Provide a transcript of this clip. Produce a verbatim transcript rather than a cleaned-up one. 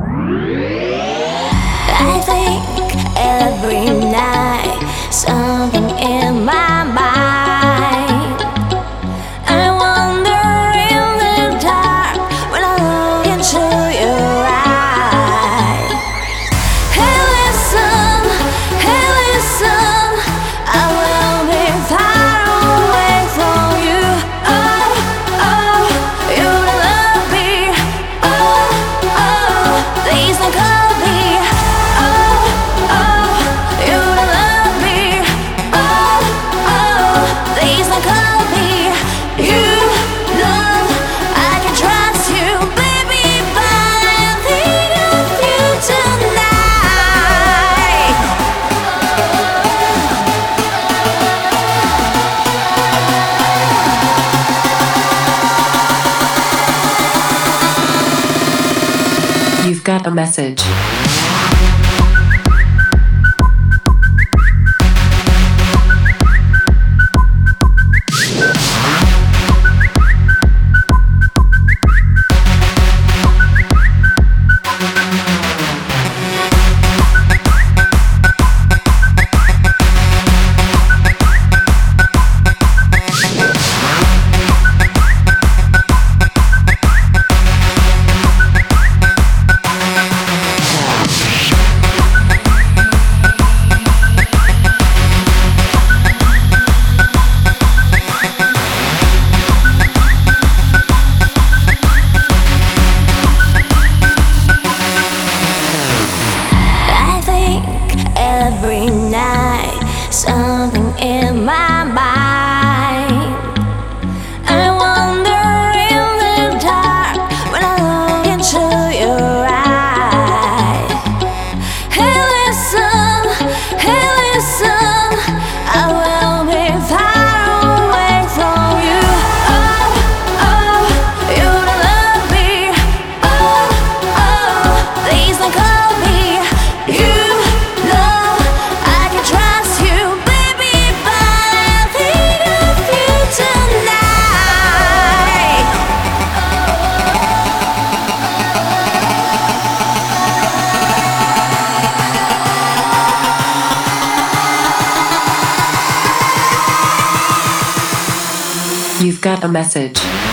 I think every night something in my mind. I wonder in the dark when I look into your eyes. Hey listen, hey listen, I will be far away from you. Oh, oh, you love me. Oh, oh, please don't call me. You've got a message. Every night, something in my mind. I wonder in the dark when I look into your eyes. Hey listen, hey listen, I will be far away from you. Oh, oh, you don't love me. Oh, oh, please don't call me. You You've got a message.